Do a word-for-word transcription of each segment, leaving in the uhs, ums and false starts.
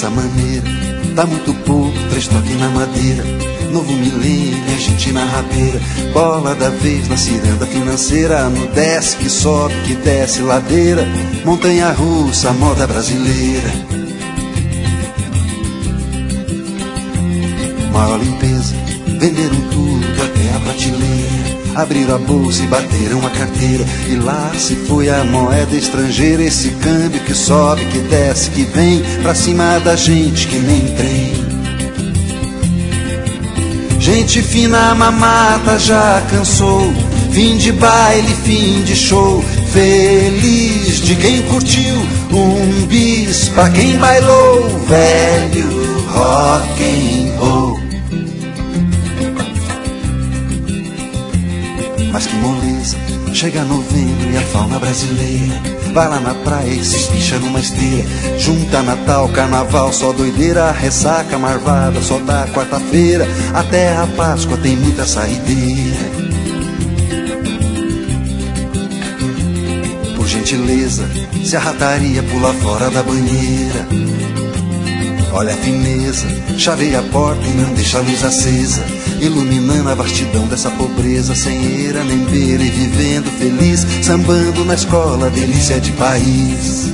dessa maneira. Tá muito pouco, três toques na madeira. Novo milênio, a gente na rabeira. Bola da vez na ciranda financeira. No desce que sobe, que desce ladeira. Montanha russa, moda brasileira. Maior limpeza, venderam tudo até a prateleira. Abriram a bolsa e bateram a carteira. E lá se foi a moeda estrangeira. Esse câmbio que sobe, que desce, que vem pra cima da gente que nem trem. Gente fina, mamata já cansou. Fim de baile, fim de show. Feliz de quem curtiu. Um bis pra quem bailou. Velho rock and roll. Mas que moleza, chega novembro e a fauna brasileira vai lá na praia e se espicha numa esteira. Junta Natal, Carnaval, só doideira. Ressaca, marvada, só da quarta-feira. Até a Páscoa tem muita saideira. Por gentileza, se a rataria pula fora da banheira. Olha a fineza, chaveia a porta e não deixa a luz acesa, iluminando a vastidão dessa pobreza, sem eira nem beira e vivendo feliz, sambando na escola, delícia de país.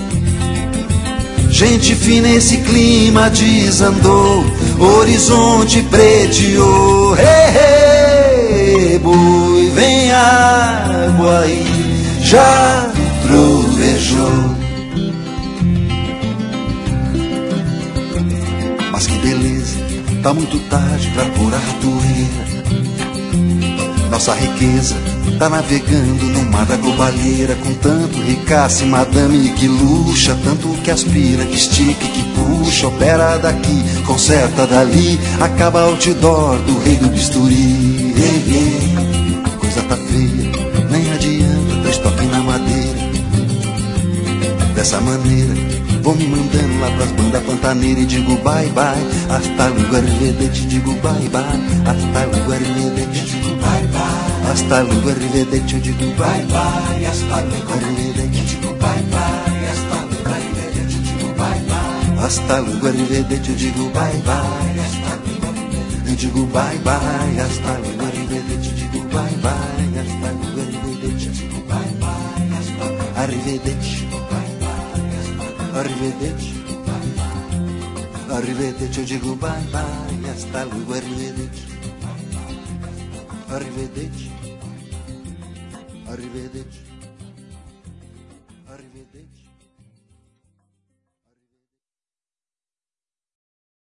Gente fina, esse clima desandou, horizonte preteou. Hey, hey, boi, vem água aí, já trovejou. Mas que beleza, tá muito tarde pra pôr a ratoeira. Nossa riqueza tá navegando no mar da globalheira, com tanto ricaço, madame que luxa, tanto que aspira, que estica e que puxa, opera daqui, conserta dali, acaba outdoor do rei do bisturi. Ei, ei, coisa tá feia, nem adianta, três toques na madeira. Dessa maneira vou me mandando lá pras bandas pantaneiras e digo bye bye, hasta lugar arrivederci, digo bye bye, hasta lugar arrivederci, digo bye bye, hasta lugar arrivederci, eu digo bye bye, hasta lugar arrivederci, digo bye bye, hasta lugar arrivederci, digo bye bye, hasta lugar arrivederci, eu digo bye bye, hasta lugar eu digo bye bye, hasta lugar arrivederci, digo bye bye, hasta lugar arrivederci, digo bye bye, hasta arrivederci. Arrivederci, arrivederci, eu digo bye bye, hasta luego, arrivederci, arrivederci, arrivederci, arrivederci.